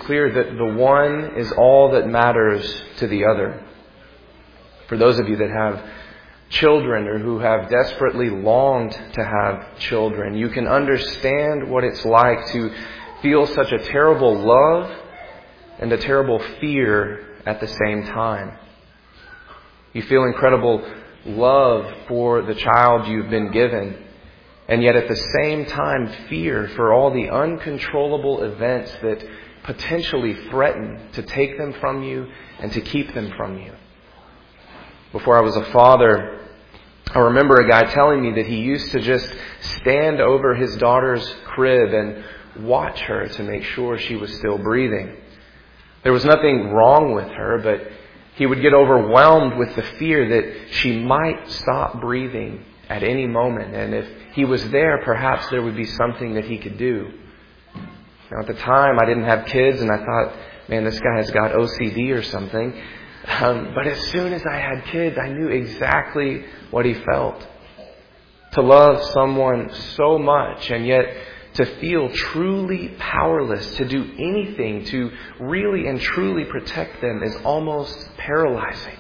clear that the one is all that matters to the other. For those of you that have children or who have desperately longed to have children, you can understand what it's like to feel such a terrible love and a terrible fear at the same time. You feel incredible love for the child you've been given, and yet at the same time fear for all the uncontrollable events that potentially threaten to take them from you and to keep them from you. Before I was a father, I remember a guy telling me that he used to just stand over his daughter's crib and watch her to make sure she was still breathing. There was nothing wrong with her, but he would get overwhelmed with the fear that she might stop breathing at any moment. And if he was there, perhaps there would be something that he could do. Now, at the time, I didn't have kids, and I thought, man, this guy has got OCD or something. But as soon as I had kids, I knew exactly what he felt. To love someone so much and yet to feel truly powerless to do anything to really and truly protect them is almost paralyzing.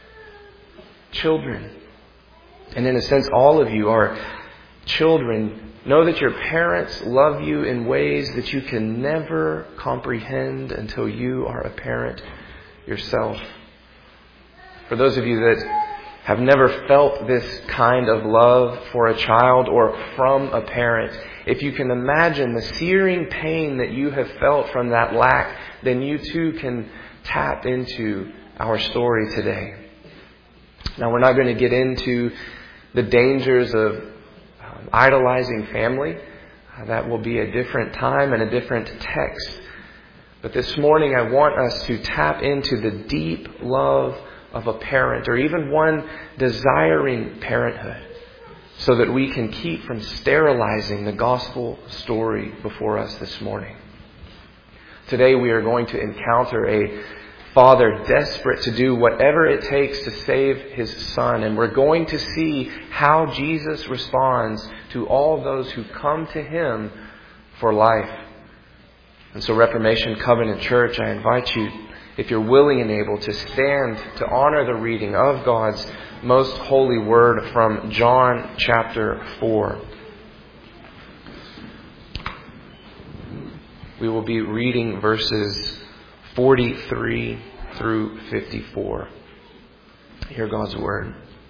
Children, and in a sense all of you are children, know that your parents love you in ways that you can never comprehend until you are a parent yourself. For those of you that have never felt this kind of love for a child or from a parent, if you can imagine the searing pain that you have felt from that lack, then you too can tap into our story today. Now, we're not going to get into the dangers of idolizing family. That will be a different time and a different text. But this morning I want us to tap into the deep love of a parent, or even one desiring parenthood, so that we can keep from sterilizing the gospel story before us this morning. Today we are going to encounter a father desperate to do whatever it takes to save his son, and we're going to see how Jesus responds to all those who come to him for life. And so, Reformation Covenant Church, I invite you, if you're willing and able, to stand to honor the reading of God's most holy word from John chapter 4. We will be reading verses 43 through 54. Hear God's word.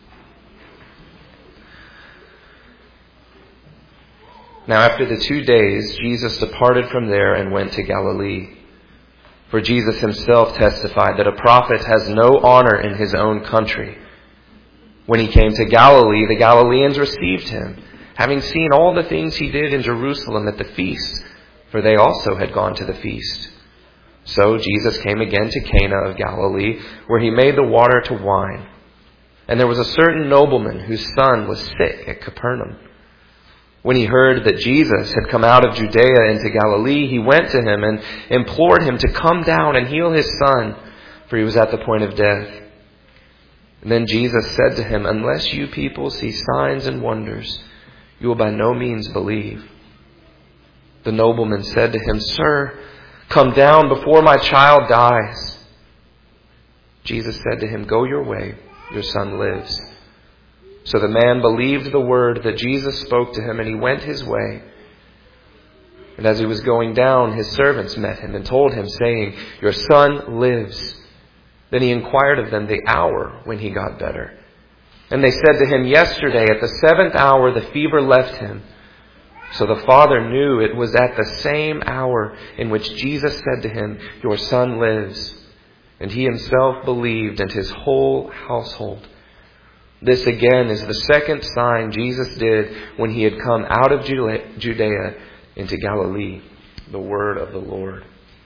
Now after the 2 days, Jesus departed from there and went to Galilee. For Jesus himself testified that a prophet has no honor in his own country. When he came to Galilee, the Galileans received him, having seen all the things he did in Jerusalem at the feast, for they also had gone to the feast. So Jesus came again to Cana of Galilee, where he made the water to wine. And there was a certain nobleman whose son was sick at Capernaum. When he heard that Jesus had come out of Judea into Galilee, he went to him and implored him to come down and heal his son, for he was at the point of death. And then Jesus said to him, "Unless you people see signs and wonders, you will by no means believe." The nobleman said to him, "Sir, come down before my child dies." Jesus said to him, "Go your way, your son lives." So the man believed the word that Jesus spoke to him, and he went his way. And as he was going down, his servants met him and told him, saying, "Your son lives." Then he inquired of them the hour when he got better. And they said to him, "Yesterday at the 7th hour the fever left him." So the father knew it was at the same hour in which Jesus said to him, "Your son lives." And he himself believed, and his whole household. This again is the second sign Jesus did when he had come out of Judea into Galilee. The word of the Lord.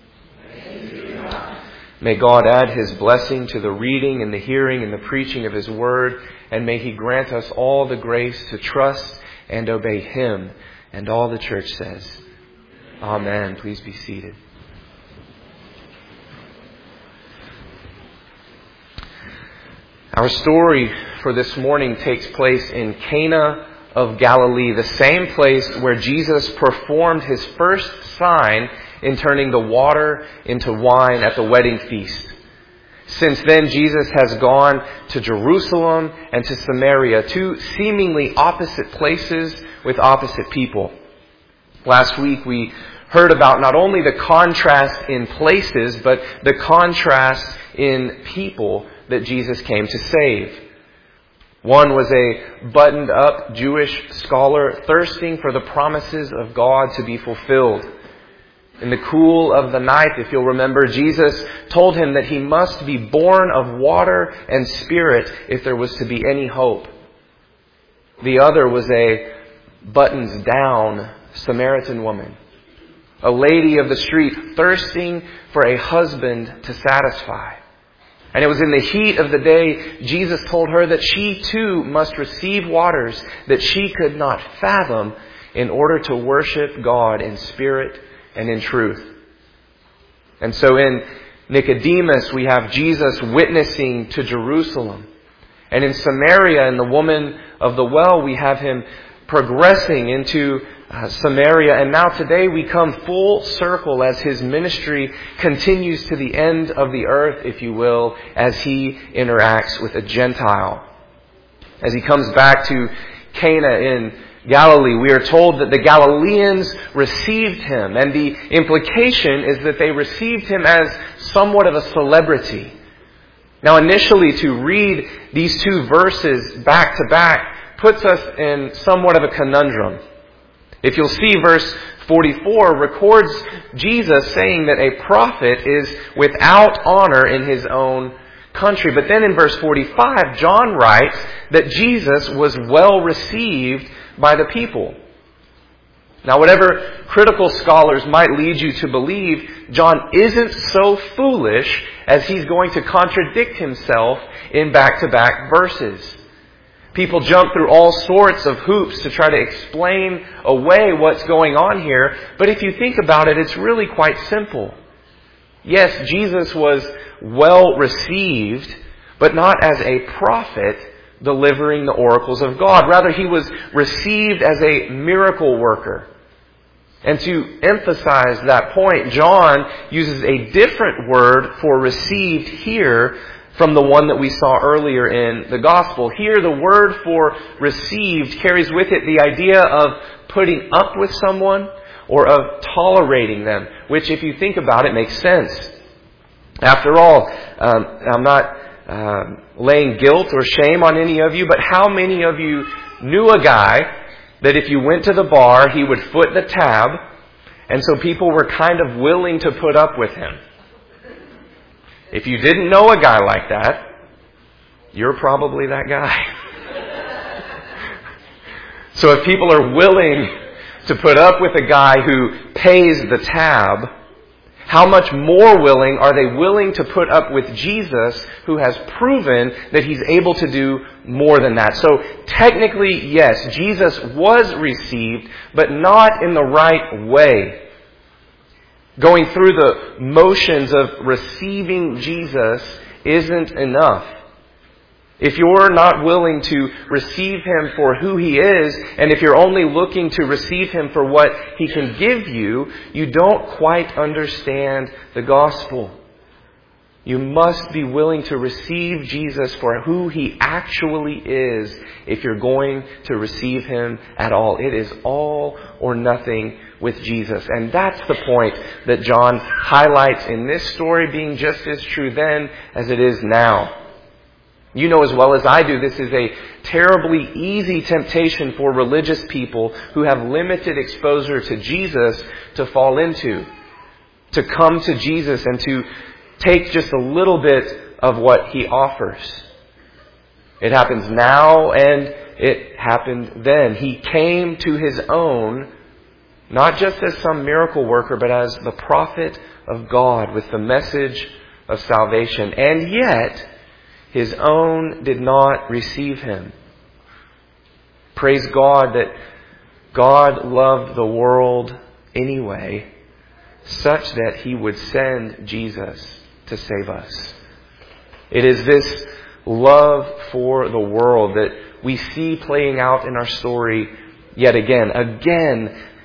May God add his blessing to the reading and the hearing and the preaching of his word, and may he grant us all the grace to trust and obey him. And all the church says, Amen. Please be seated. Our story for this morning takes place in Cana of Galilee, the same place where Jesus performed his first sign in turning the water into wine at the wedding feast. Since then, Jesus has gone to Jerusalem and to Samaria, two seemingly opposite places with opposite people. Last week we heard about not only the contrast in places, but the contrast in people that Jesus came to save. One was a buttoned-up Jewish scholar thirsting for the promises of God to be fulfilled. In the cool of the night, if you'll remember, Jesus told him that he must be born of water and Spirit if there was to be any hope. The other was a buttons-down Samaritan woman, a lady of the street thirsting for a husband to satisfy. And it was in the heat of the day, Jesus told her that she too must receive waters that she could not fathom in order to worship God in spirit and in truth. And so in Nicodemus, we have Jesus witnessing to Jerusalem. And in Samaria, in the woman of the well, we have him progressing into Samaria. And now today we come full circle as his ministry continues to the end of the earth, if you will, as he interacts with a Gentile. As he comes back to Cana in Galilee, we are told that the Galileans received him. And the implication is that they received him as somewhat of a celebrity. Now initially, to read these two verses back to back puts us in somewhat of a conundrum. If you'll see, verse 44 records Jesus saying that a prophet is without honor in his own country. But then in verse 45, John writes that Jesus was well received by the people. Now, whatever critical scholars might lead you to believe, John isn't so foolish as he's going to contradict himself in back-to-back verses. People jump through all sorts of hoops to try to explain away what's going on here. But if you think about it, it's really quite simple. Yes, Jesus was well received, but not as a prophet delivering the oracles of God. Rather, he was received as a miracle worker. And to emphasize that point, John uses a different word for received here from the one that we saw earlier in the gospel. Here, the word for received carries with it the idea of putting up with someone or of tolerating them, which, if you think about it, makes sense. After all, I'm not laying guilt or shame on any of you, but how many of you knew a guy that if you went to the bar, he would foot the tab, and so people were kind of willing to put up with him? If you didn't know a guy like that, you're probably that guy. So if people are willing to put up with a guy who pays the tab, how much more willing are they willing to put up with Jesus, who has proven that he's able to do more than that? So technically, yes, Jesus was received, but not in the right way. Going through the motions of receiving Jesus isn't enough. If you're not willing to receive him for who he is, and if you're only looking to receive him for what he can give you, you don't quite understand the gospel. You must be willing to receive Jesus for who he actually is if you're going to receive him at all. It is all or nothing with Jesus. And that's the point that John highlights in this story, being just as true then as it is now. You know as well as I do, this is a terribly easy temptation for religious people who have limited exposure to Jesus to fall into. To come to Jesus and to take just a little bit of what he offers. It happens now and it happened then. He came to his own, not just as some miracle worker, but as the prophet of God with the message of salvation. And yet, his own did not receive him. Praise God that God loved the world anyway, such that he would send Jesus to save us. It is this love for the world that we see playing out in our story yet again. Again,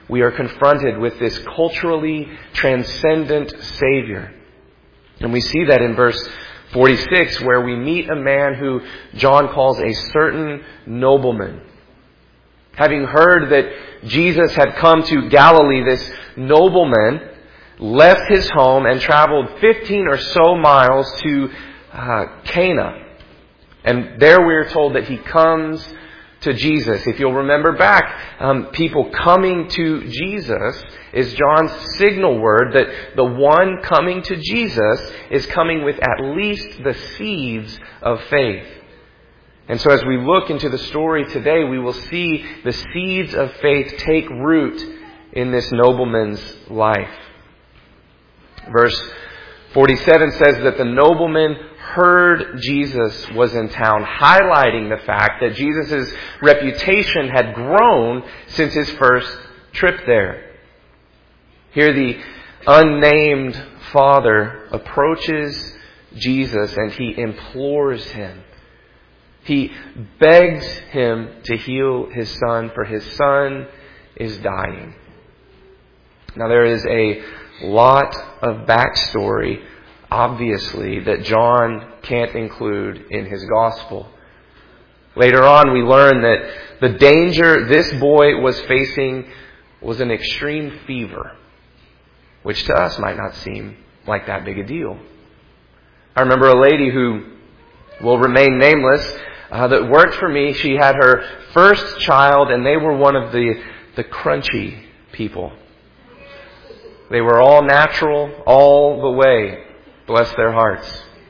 we are confronted with this culturally transcendent Savior. And we see that in verse 46, where we meet a man who John calls a certain nobleman. Having heard that Jesus had come to Galilee, this nobleman left his home and traveled 15 or so miles to Cana. And there we're told that he comes to Jesus. If you'll remember back, people coming to Jesus is John's signal word that the one coming to Jesus is coming with at least the seeds of faith. And so as we look into the story today, we will see the seeds of faith take root in this nobleman's life. Verse 47 says that the nobleman heard Jesus was in town, highlighting the fact that Jesus' reputation had grown since his first trip there. Here the unnamed father approaches Jesus and he implores him. He begs him to heal his son, for his son is dying. Now there is a lot of backstory, obviously, that John can't include in his gospel. Later on, we learn that the danger this boy was facing was an extreme fever, which to us might not seem like that big a deal. I remember a lady who will remain nameless that worked for me. She had her first child, and they were one of the crunchy people. They were all natural all the way. Bless their hearts.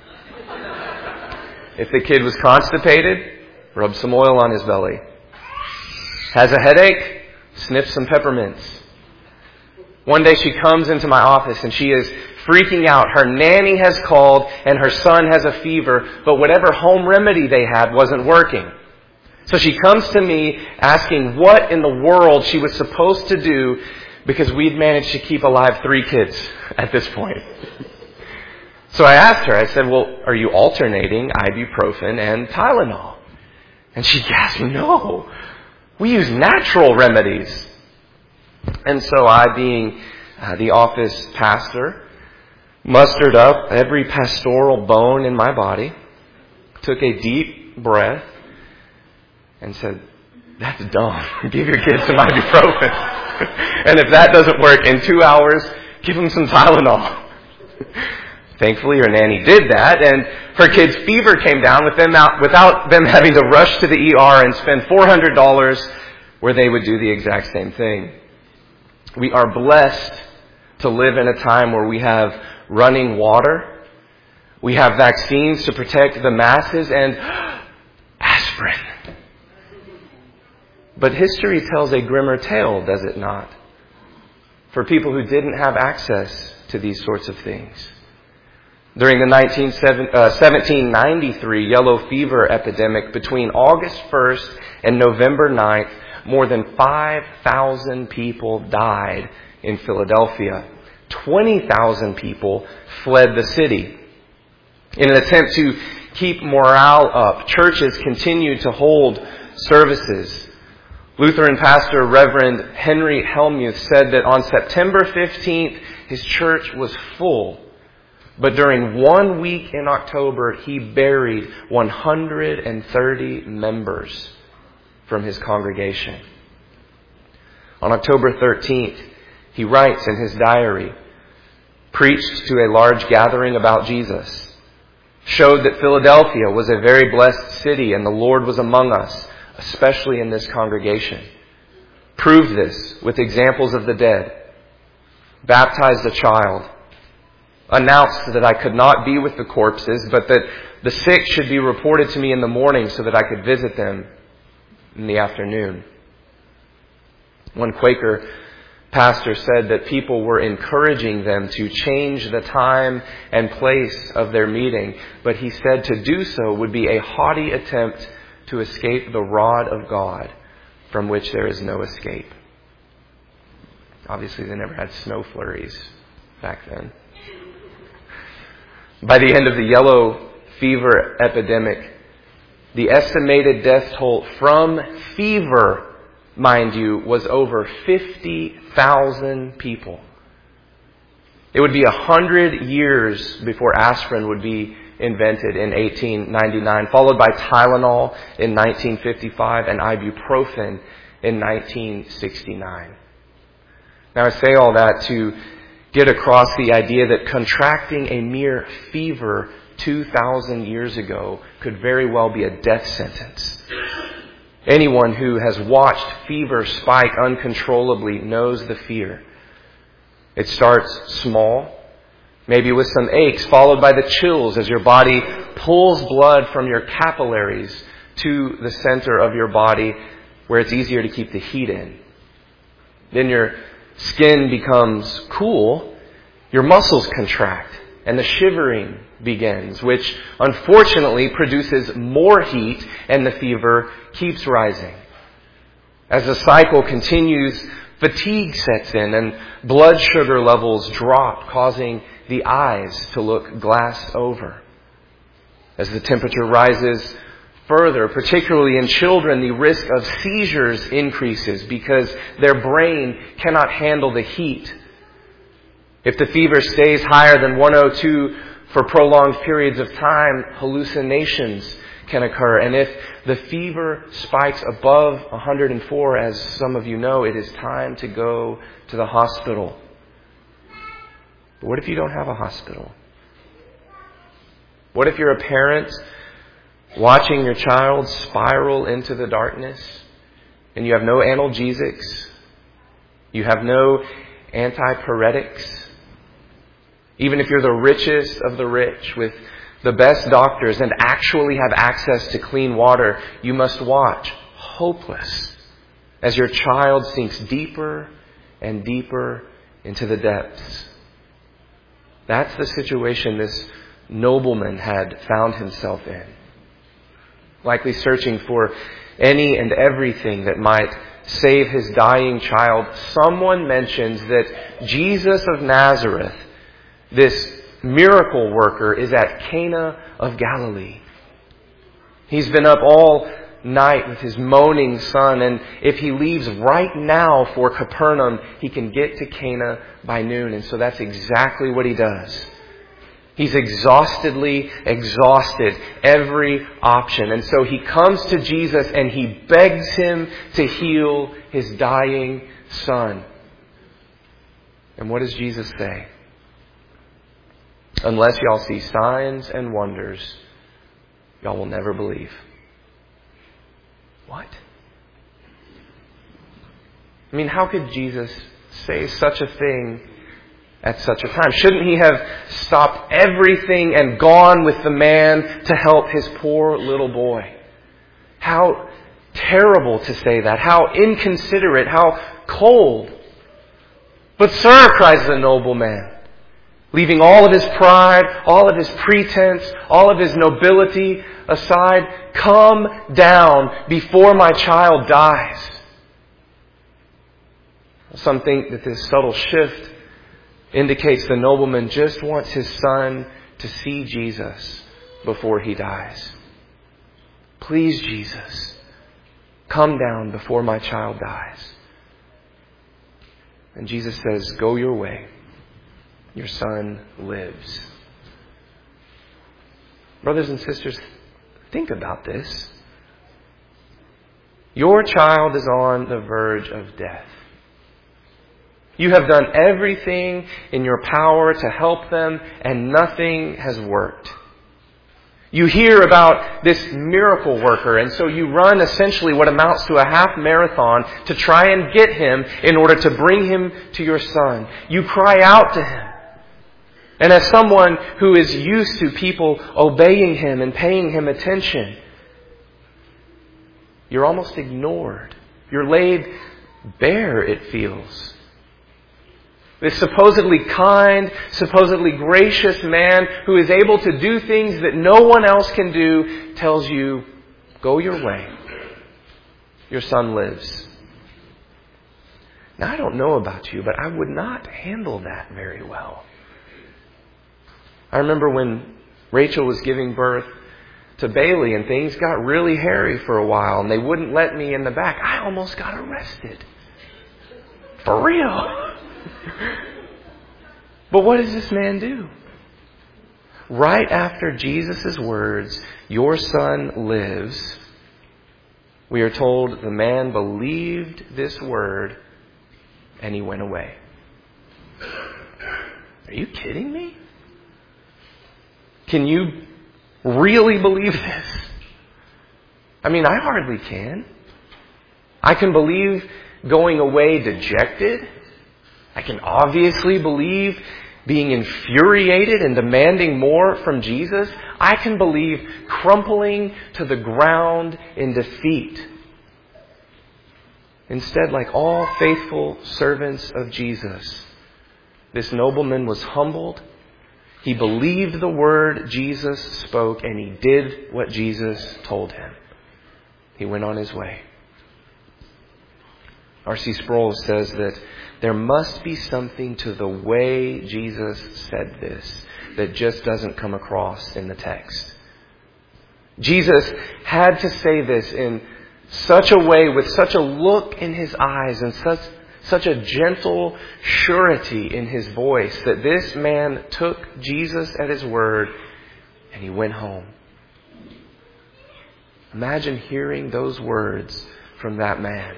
If the kid was constipated, rub some oil on his belly. Has a headache, sniff some peppermints. One day she comes into my office and she is freaking out. Her nanny has called and her son has a fever, but whatever home remedy they had wasn't working. So she comes to me asking what in the world she was supposed to do, because we'd managed to keep alive 3 kids at this point. So I asked her, I said, well, are you alternating ibuprofen and Tylenol? And she gasped, no, we use natural remedies. And so I, being the office pastor, mustered up every pastoral bone in my body, took a deep breath, and said, that's dumb. Give your kids some ibuprofen. And if that doesn't work, in 2 hours, give them some Tylenol. Thankfully, her nanny did that, and her kid's fever came down without them having to rush to the ER and spend $400 where they would do the exact same thing. We are blessed to live in a time where we have running water, we have vaccines to protect the masses, and aspirin. But history tells a grimmer tale, does it not? For people who didn't have access to these sorts of things. During the 1793 yellow fever epidemic, between August 1st and November 9th, more than 5,000 people died in Philadelphia. 20,000 people fled the city. In an attempt to keep morale up, churches continued to hold services. Lutheran pastor Reverend Henry Helmuth said that on September 15th, his church was full. But during 1 week in October, he buried 130 members from his congregation. On October 13th, he writes in his diary, preached to a large gathering about Jesus, showed that Philadelphia was a very blessed city and the Lord was among us, especially in this congregation. Proved this with examples of the dead. Baptized a child. Announced that I could not be with the corpses, but that the sick should be reported to me in the morning so that I could visit them in the afternoon. One Quaker pastor said that people were encouraging them to change the time and place of their meeting, but he said to do so would be a haughty attempt to escape the rod of God, from which there is no escape. Obviously, they never had snow flurries back then. By the end of the yellow fever epidemic, the estimated death toll from fever mind you, was over 50,000 people. It would be 100 years before aspirin would be invented in 1899, followed by Tylenol in 1955 and ibuprofen in 1969. Now I say all that to get across the idea that contracting a mere fever 2,000 years ago could very well be a death sentence. Anyone who has watched fever spike uncontrollably knows the fear. It starts small, maybe with some aches, followed by the chills as your body pulls blood from your capillaries to the center of your body where it's easier to keep the heat in. Then your skin becomes cool, your muscles contract, and the shivering begins, which unfortunately produces more heat, and the fever keeps rising. As the cycle continues, fatigue sets in and blood sugar levels drop, causing the eyes to look glassed over. As the temperature rises further, particularly in children, the risk of seizures increases because their brain cannot handle the heat. If the fever stays higher than 102 for prolonged periods of time, hallucinations can occur. And if the fever spikes above 104, as some of you know, it is time to go to the hospital. But what if you don't have a hospital? What if you're a parent watching your child spiral into the darkness and you have no analgesics, you have no antipyretics? Even if you're the richest of the rich with the best doctors and actually have access to clean water, you must watch, hopeless, as your child sinks deeper and deeper into the depths. That's the situation this nobleman had found himself in. Likely searching for any and everything that might save his dying child. Someone mentions that Jesus of Nazareth, this miracle worker, is at Cana of Galilee. He's been up all night with his moaning son, and if he leaves right now for Capernaum, he can get to Cana by noon. And so that's exactly what he does. He's exhausted every option. And so he comes to Jesus and he begs him to heal his dying son. And what does Jesus say? Unless y'all see signs and wonders, y'all will never believe. What? I mean, how could Jesus say such a thing at such a time? Shouldn't he have stopped everything and gone with the man to help his poor little boy? How terrible to say that. How inconsiderate. How cold. But sir, cries the nobleman, leaving all of his pride, all of his pretense, all of his nobility aside, come down before my child dies. Some think that this subtle shift indicates the nobleman just wants his son to see Jesus before he dies. Please, Jesus, come down before my child dies. And Jesus says, go your way. Your son lives. Brothers and sisters, think about this. Your child is on the verge of death. You have done everything in your power to help them, and nothing has worked. You hear about this miracle worker, and so you run essentially what amounts to a half marathon to try and get him in order to bring him to your son. You cry out to him. And as someone who is used to people obeying him and paying him attention, you're almost ignored. You're laid bare, it feels. This supposedly kind, supposedly gracious man who is able to do things that no one else can do tells you, go your way. Your son lives. Now, I don't know about you, but I would not handle that very well. I remember when Rachel was giving birth to Bailey and things got really hairy for a while and they wouldn't let me in the back. I almost got arrested. For real. But what does this man do? Right after Jesus' words, "Your son lives," we are told the man believed this word and he went away. Are you kidding me? Can you really believe this? I mean, I hardly can. I can believe going away dejected. I can obviously believe being infuriated and demanding more from Jesus. I can believe crumpling to the ground in defeat. Instead, like all faithful servants of Jesus, this nobleman was humbled. He believed the word Jesus spoke and he did what Jesus told him. He went on his way. R.C. Sproul says that there must be something to the way Jesus said this that just doesn't come across in the text. Jesus had to say this in such a way, with such a look in his eyes and such a gentle surety in his voice, that this man took Jesus at his word and he went home. Imagine hearing those words from that man.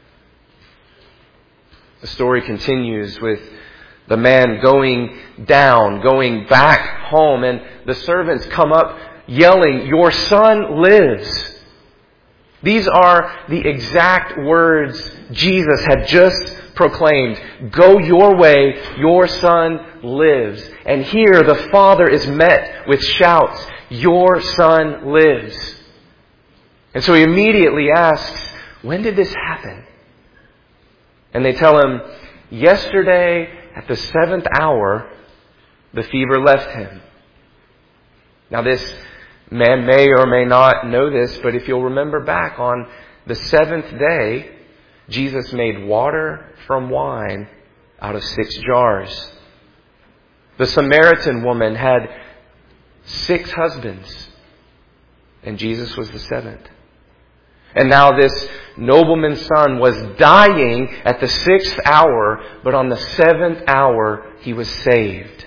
The story continues with the man going back home, and the servants come up yelling, "Your son lives." These are the exact words Jesus had just proclaimed. Go your way, your son lives. And here the father is met with shouts, "Your son lives." And so he immediately asks, "When did this happen?" And they tell him, "Yesterday at the 7th hour, the fever left him." Now this man may or may not know this, but if you'll remember back, on the 7th day, Jesus made water from wine out of 6 jars. The Samaritan woman had 6 husbands, and Jesus was the 7th. And now this nobleman's son was dying at the 6th hour, but on the 7th hour he was saved.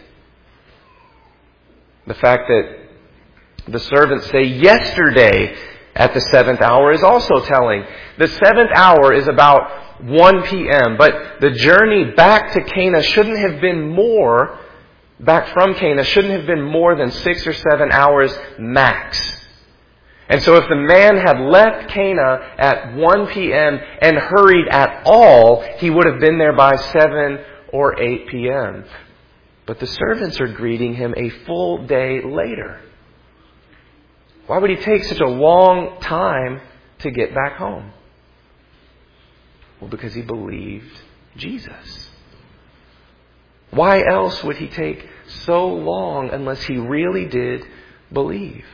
The fact that the servants say yesterday at the 7th hour is also telling. The 7th hour is about 1 p.m., but the journey back to Cana shouldn't have been more, back from Cana shouldn't have been more than 6 or 7 hours max. And so if the man had left Cana at 1 p.m. and hurried at all, he would have been there by 7 or 8 p.m. But the servants are greeting him a full day later. Why would he take such a long time to get back home? Well, because he believed Jesus. Why else would he take so long unless he really did believe?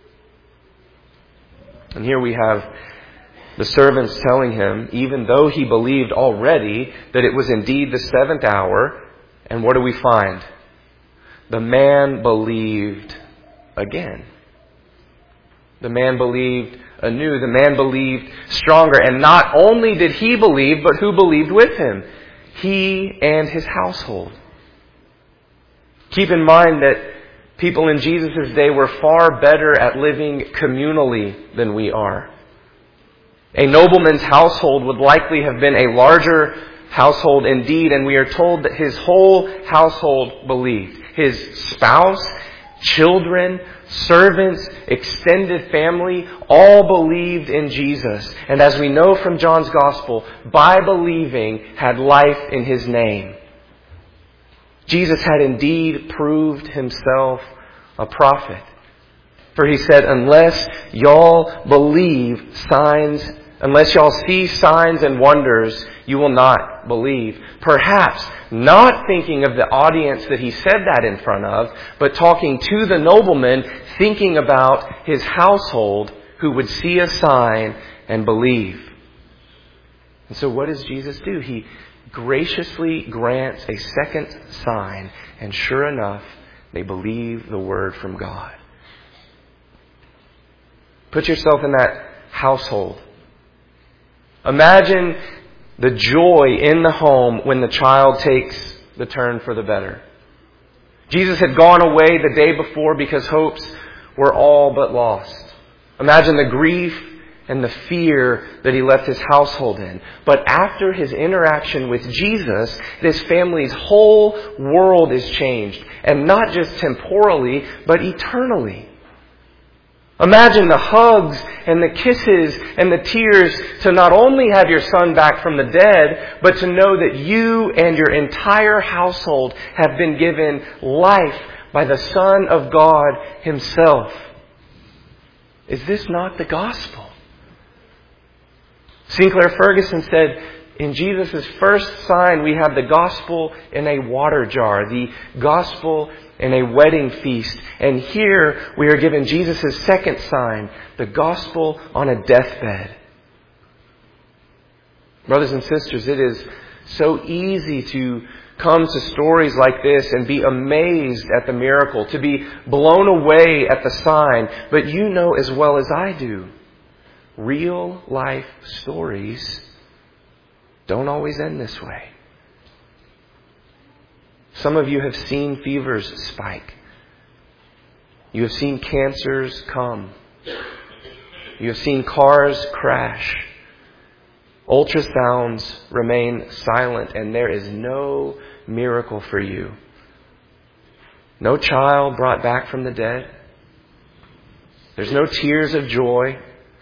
And here we have the servants telling him, even though he believed already, that it was indeed the 7th hour. And what do we find? The man believed again. The man believed anew. The man believed stronger. And not only did he believe, but who believed with him? He and his household. Keep in mind that people in Jesus' day were far better at living communally than we are. A nobleman's household would likely have been a larger household indeed, and we are told that his whole household believed. His spouse, children, servants, extended family, all believed in Jesus. And as we know from John's Gospel, by believing had life in his name. Jesus had indeed proved himself a prophet. For he said, unless y'all see signs and wonders, you will not believe. Perhaps not thinking of the audience that he said that in front of, but talking to the nobleman, thinking about his household who would see a sign and believe. And so what does Jesus do? He graciously grants a second sign, and sure enough, they believe the word from God. Put yourself in that household. Imagine the joy in the home when the child takes the turn for the better. Jesus had gone away the day before because hopes were all but lost. Imagine the grief and the fear that he left his household in. But after his interaction with Jesus, this family's whole world is changed. And not just temporally, but eternally. Imagine the hugs and the kisses and the tears to not only have your son back from the dead, but to know that you and your entire household have been given life by the Son of God Himself. Is this not the gospel? Sinclair Ferguson said, in Jesus' first sign, we have the gospel in a water jar, the gospel in a wedding feast. And here we are given Jesus' second sign, the gospel on a deathbed. Brothers and sisters, it is so easy to come to stories like this and be amazed at the miracle, to be blown away at the sign. But you know as well as I do, real life stories don't always end this way. Some of you have seen fevers spike. You have seen cancers come. You have seen cars crash. Ultrasounds remain silent, and there is no miracle for you. No child brought back from the dead. There's no tears of joy.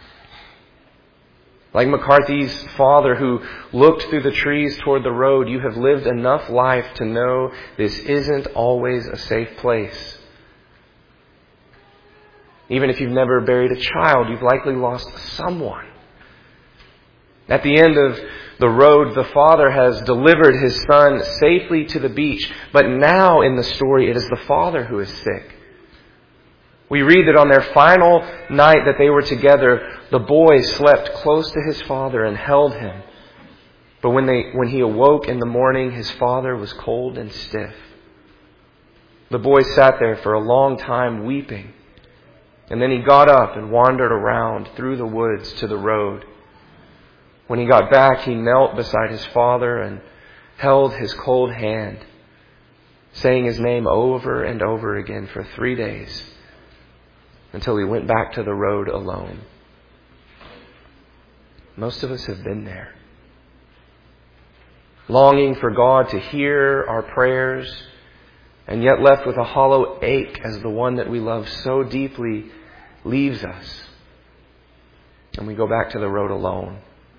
Like McCarthy's father who looked through the trees toward the road, you have lived enough life to know this isn't always a safe place. Even if you've never buried a child, you've likely lost someone. At the end of the road, the father has delivered his son safely to the beach. But now in the story, it is the father who is sick. We read that on their final night that they were together, the boy slept close to his father and held him. But when he awoke in the morning, his father was cold and stiff. The boy sat there for a long time weeping. And then he got up and wandered around through the woods to the road. When he got back, he knelt beside his father and held his cold hand, saying his name over and over again for 3 days, until he went back to the road alone. Most of us have been there. Longing for God to hear our prayers, and yet left with a hollow ache as the one that we love so deeply leaves us. And we go back to the road alone.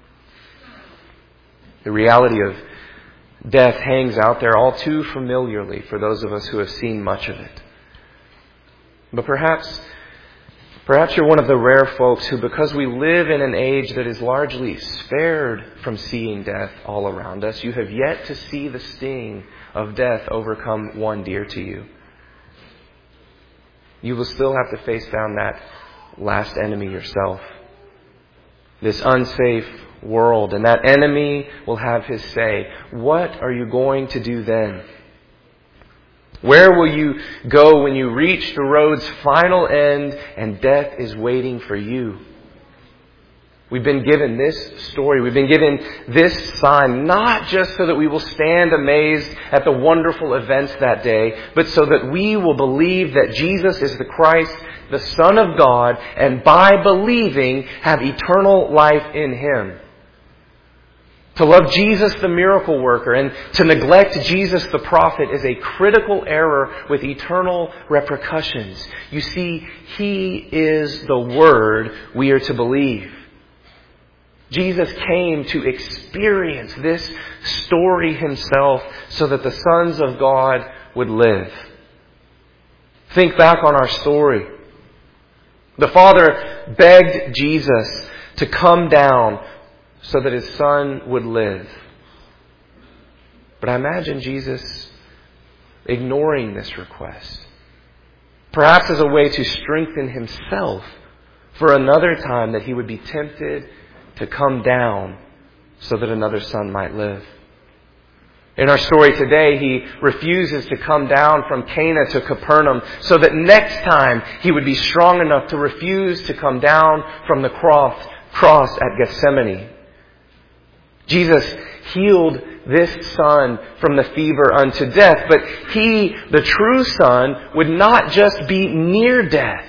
The reality of death hangs out there all too familiarly for those of us who have seen much of it. But perhaps you're one of the rare folks who, because we live in an age that is largely spared from seeing death all around us, you have yet to see the sting of death overcome one dear to you. You will still have to face down that last enemy yourself. This unsafe world. And that enemy will have his say. What are you going to do then? Where will you go when you reach the road's final end and death is waiting for you? We've been given this story. We've been given this sign, not just so that we will stand amazed at the wonderful events that day, but so that we will believe that Jesus is the Christ, the Son of God, and by believing have eternal life in Him. To love Jesus the miracle worker and to neglect Jesus the prophet is a critical error with eternal repercussions. You see, He is the Word we are to believe. Jesus came to experience this story Himself so that the sons of God would live. Think back on our story. The Father begged Jesus to come down so that His Son would live. But I imagine Jesus ignoring this request. Perhaps as a way to strengthen Himself for another time that He would be tempted to come down so that another son might live. In our story today, He refuses to come down from Cana to Capernaum so that next time He would be strong enough to refuse to come down from the cross at Gethsemane. Jesus healed this son from the fever unto death, but He, the true Son, would not just be near death.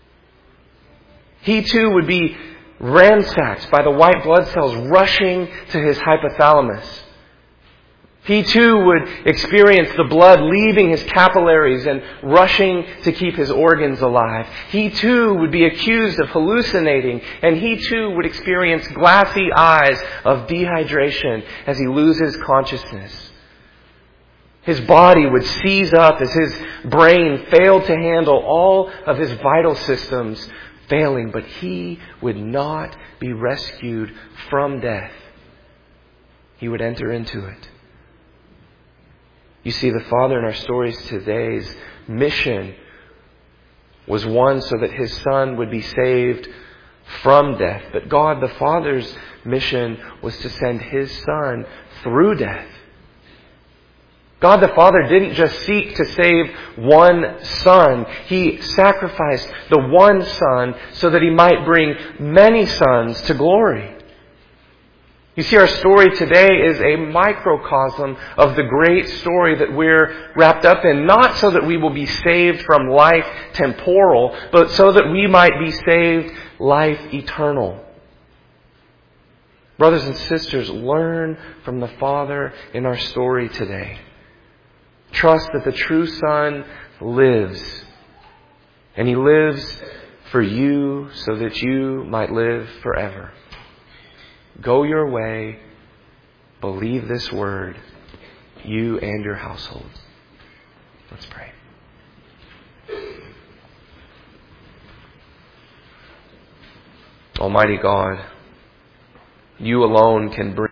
He too would be ransacked by the white blood cells rushing to His hypothalamus. He too would experience the blood leaving His capillaries and rushing to keep His organs alive. He too would be accused of hallucinating, and He too would experience glassy eyes of dehydration as He loses consciousness. His body would seize up as His brain failed to handle all of His vital systems failing, but He would not be rescued from death. He would enter into it. You see, the Father in our stories today's mission was one so that His Son would be saved from death. But God the Father's mission was to send His Son through death. God the Father didn't just seek to save one son. He sacrificed the one Son so that He might bring many sons to glory. You see, our story today is a microcosm of the great story that we're wrapped up in, not so that we will be saved from life temporal, but so that we might be saved life eternal. Brothers and sisters, learn from the Father in our story today. Trust that the true Son lives, and He lives for you so that you might live forever. Go your way. Believe this word, you and your household. Let's pray. Almighty God, You alone can bring